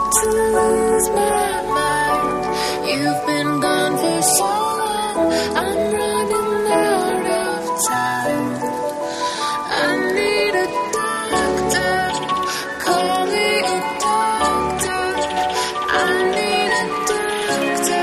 to lose my mind. You've been gone for so long, I'm running out of time. I need a doctor, call me a doctor. I need a doctor,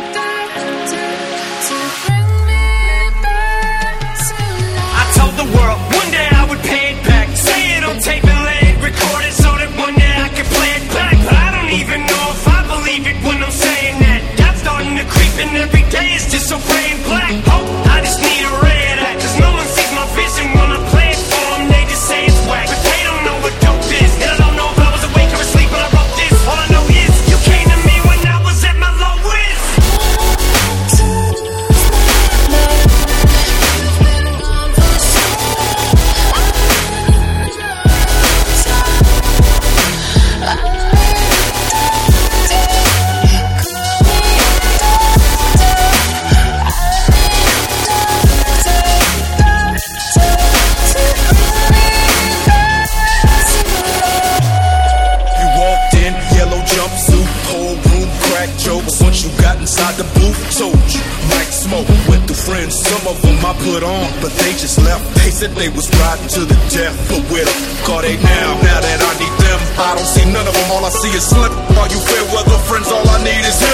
to bring me back to life. I told the world one day I would pay it back. Say it on tape and let it record it so that one day I can play it back. But I don't even know if I believe it when I'm saying that. God's starting to creep and every day is just so gray and black. Oh, I just need a red hat, cause no one sees my vision when I play it for them. They just say it's whack, but they don't know what dope is. And I don't know if I was awake or asleep when I wrote this. All I know is you came to me when I was at my lowest. To lose my mind. You've been gone for so long, I'm running out of time. I need a doctor, call me a doctor. I need a doctor, to bring me back to life. You walked in, yellow jumpsuit, whole room crack jokes. Once you got inside the booth, told you, like smoke. Went through friends, some of them I put on, but they just left. They said they was riding to the death, but where the f*** are they now that I need them? I don't see none of them, all I see is slip. All you fair weather friends, all I need is him.